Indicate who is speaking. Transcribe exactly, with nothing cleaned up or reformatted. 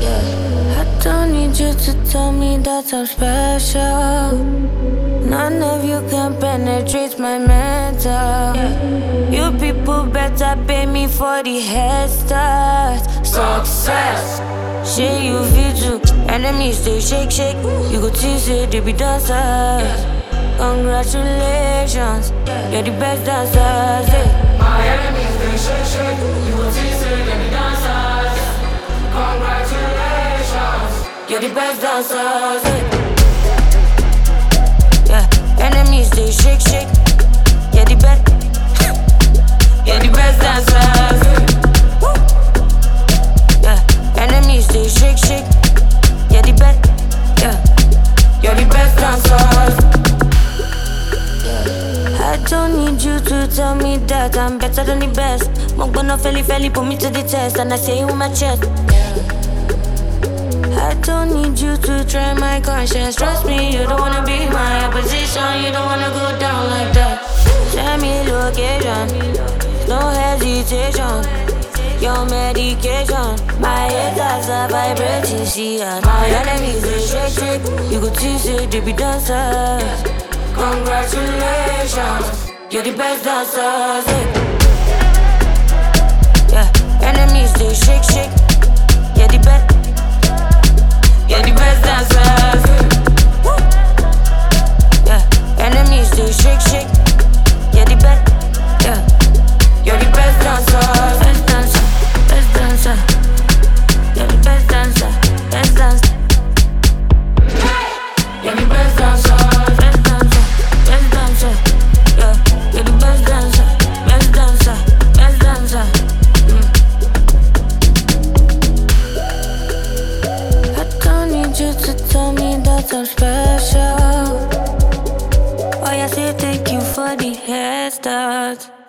Speaker 1: Yeah. I don't need you to tell me that I'm special. None of you can penetrate my mental. Yeah. You people better pay me for the head start. Success. Share you feel too. Enemies they shake shake. You go tease it, they be dancers. Congratulations, you're the best dancers. Yeah.
Speaker 2: My enemies they shake shake. You go tease it, they be dancers. Congratulations,
Speaker 1: you're the best dancers. Yeah. Yeah. Enemies they shake shake. You're the best. You're the best dancers. Woo. Yeah. Enemies they shake shake. You're the best. Yeah. You're the best dancers. I don't need you to tell me that I'm better than the best. Mogbono felly felly put me to the test, and I say it with my chest. I don't need you to try my conscience. Trust me, you don't wanna be my opposition. You don't wanna go down like that. Send me location, no hesitation. Your medication, my haters are vibrating. See, and my enemies they shake shake. You go tease it, they be dancers. Congratulations, you're the best dancers. Yeah, enemies they shake shake. You're the best. You're the best dancers. Woo. Yeah, enemies they shake shake. You're the best. Yeah, you're the best dancers. Best dancer, best dancer. You're the best dancer, best dancer. You're the best dancer. You to tell me that I'm special. Why I say thank you for the head start.